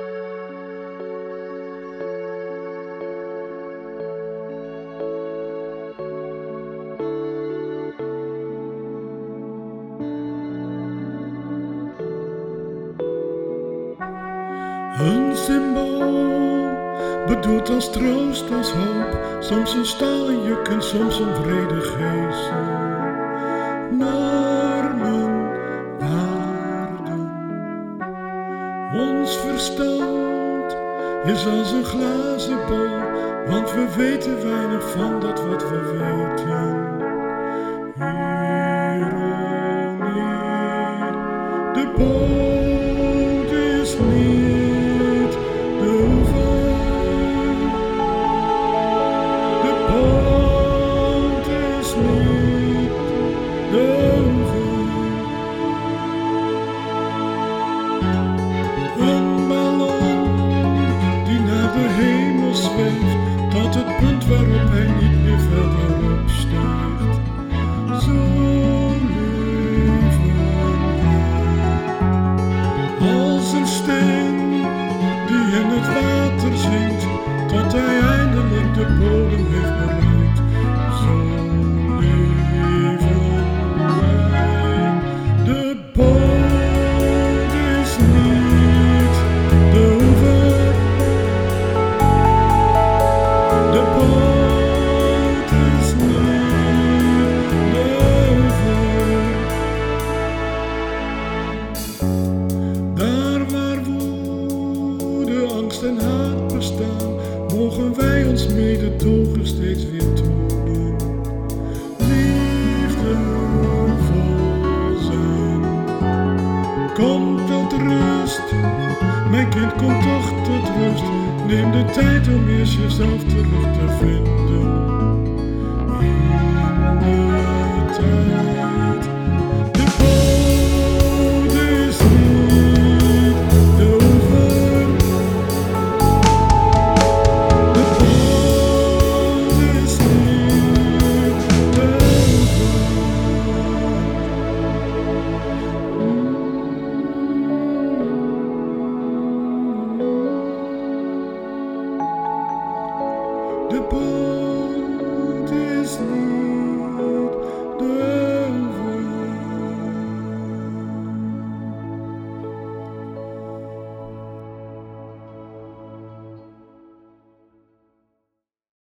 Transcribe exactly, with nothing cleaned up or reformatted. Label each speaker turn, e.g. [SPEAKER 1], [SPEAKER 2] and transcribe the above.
[SPEAKER 1] Een symbool, bedoeld als troost, als hoop, soms een stalen juk en soms een vrede geestel. Normen, waarden. Ons verstand is als een glazen bol, want we weten weinig van dat wat we weten. Ironie, de boot is niet de oever. De boot is niet de oever. Een ballon die naar de hemel zweeft, tot het punt waarop hij niet meer verder opstijgt. Zo leven wij. Als een steen die in het water zinkt, tot hij eindelijk de bodem heeft bereikt. Zo leven wij. De boot is niet de oever. De boot is niet de oever. Daar waar woede, angst en haat bestaan, mogen wij ons mededogen steeds weer tonen. Liefdevol zijn. Kom tot rust, mijn kind, kom toch tot rust. Neem de tijd om eerst jezelf terug te vinden. In de tijd